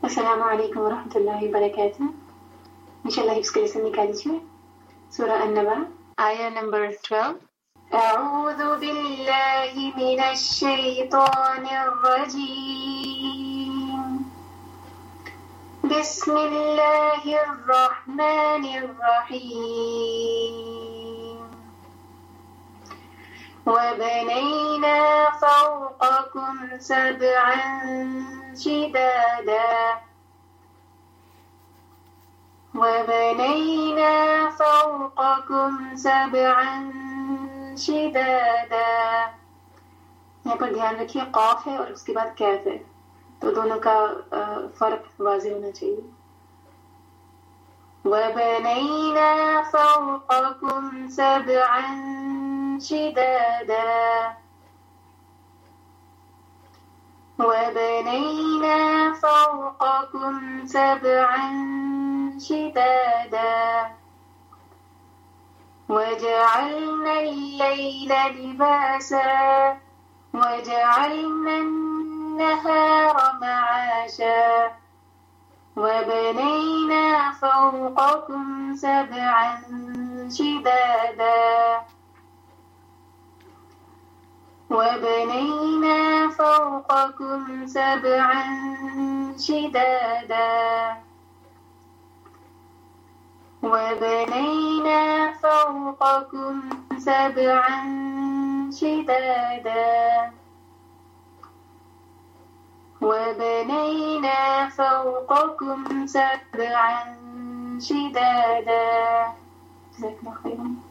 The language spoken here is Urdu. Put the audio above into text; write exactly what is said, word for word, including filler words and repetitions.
السلام علیکم ورحمۃ اللہ وبرکاتہ. انشاءاللہ حفظ کے لیسن نکال لیجیے. سورہ النبا آیہ نمبر بارہ. اعوذ باللہ من الشیطان الرجیم. بسم اللہ الرحمن الرحیم. وبنينا فوقكم سبعا شدادا وبنينا فوقكم سبعا شدادا. یہاں پر دھیان رکھیے قاف ہے اور اس کے بعد کیف ہے، تو دونوں کا فرق واضح ہونا چاہیے. وبنينا فوقكم سبعا شدادا وبنينا فوقكم سبعا شدادا وجعلنا الليل لباسا وجعلنا النهار معاشا وبنينا فوقكم سبعا شدادا وبنينا فوقكم سبعا شدادا وبنينا فوقكم سبعا شدادا وبنينا فوقكم سبعا شدادا. جزاكم الله خيرا.